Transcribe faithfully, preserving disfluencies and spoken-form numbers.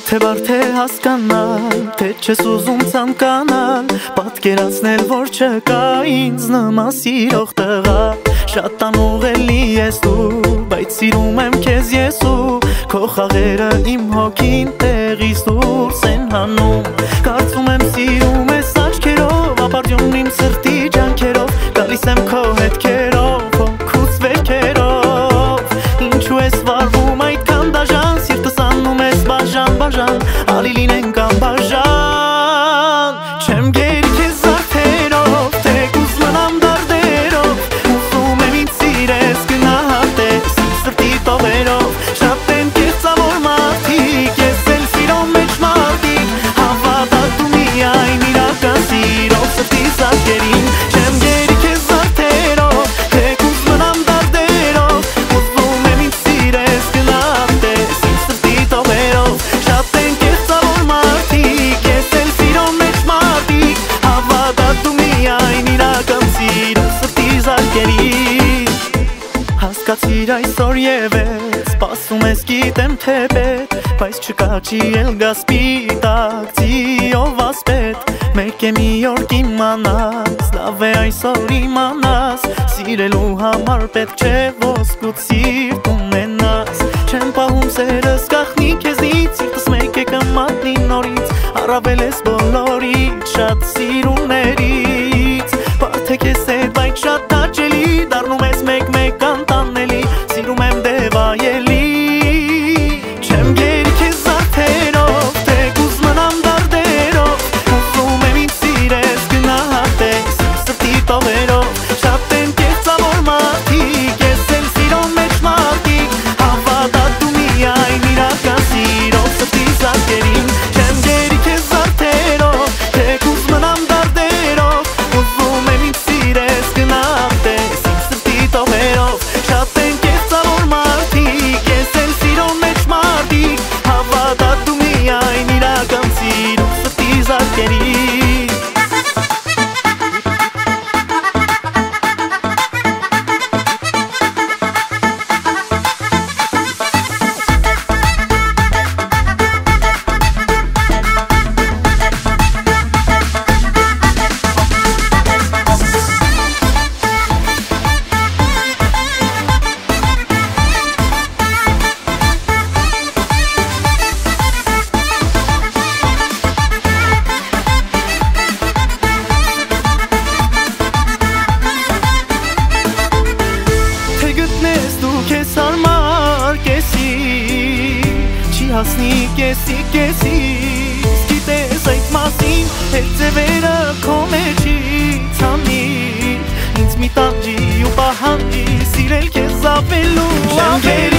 Թե բարդ է հասկանալ, թե չես ուզում ցանկանալ, պատկերացնել, որ չկա ինձ նման սիրող տղա։ Շատ անուղելի ես դու, բայց սիրում եմ քեզ ես ու քո խաղերը իմ հոգին տեղից դուրս են հանում։ Կարծում եմ սիրում ես աչքերով, ապարդյուն իմ սրտի ջանքերով, գալիս եմ քո հետքերով, հոգուց վերքերով։ Ինչու ես վարվում այդքան դաժան, սիրտս անում ես բաժան, բաժան, ալի լինենք անբաժան։ Չեմ գերի քեզ զարդերով, թեկուզ մնամ դարդերով, ուզում եմ ինձ սիրես գնահատես իմ սրտի տողերով։ Շատ են կեղծավոր մարդիկ, ես էլ սիրո մեջ մարդիկ, հավատա դու միայն իրական սիրով սրտի զարկերին։ Չեմ գերի քեզ զարդերով, թեկուզ մնամ դարդերով, ուզում եմ ինձ սիրես գնահատես իմ սրտի տողերով։ Շատ են կեղծավոր մարդիկ, ես էլ սիրո մեջ մարդիկ, հավատա դու միայն իրական սիրով սրտի զարկերին։ Հասկացիր այսօր եւ ես, սպասում ես գիտեմ թե պետ, բայց չկա չի էլ գա սպիտակ ձիով ասպետ։ Մեկ է մի օր կիմանաս, լավ է այսօր իմանաս, սիրելու համար պետք չէ ոսկուց սիրտ ունենաս։ Չեմ պահում սերս գախնի քեզնից, սիրտս մեկ է կմատնի նորից, առավել ես բոլորից շատ սիրուներից։ Բարդ է քեզ հետ, բայց շատ հաճելի, դառնում ես մեկ-մեկ անտանելի, սիրում եմ դևայելի։ Չեմ գերի քեզ զարդերով, թեկուզ մնամ դարդերով, ուզում եմ ինձ սիրես գնահատես իմ սրտի տողերով։ Շատ են կեղծավոր մարդիկ, ես էլ սիրո մեջ մարդիկ, հավատա դու միայն իրական սիրով սրտի զարկերին։ Չեմ գերի քեզ զարդերով, թեկուզ մնամ դարդերով, ուզում եմ ինձ սիրես գնահատես իմ սրտի տողերով։ Շատ են կեղծավոր մարդիկ, ես էլ սիրո մեջ մարդիկ, հավատա դու միայն իրական սիրով սրտի զարկերին։ Քեզ հարմար կեսի, չի հասնի կեսի կեսի, գիտես այդ մասին, հետ ձևերը քո մեջի ցանի, ինձ մի տանջի ու պահանջի, սիրել քեզ ավելու։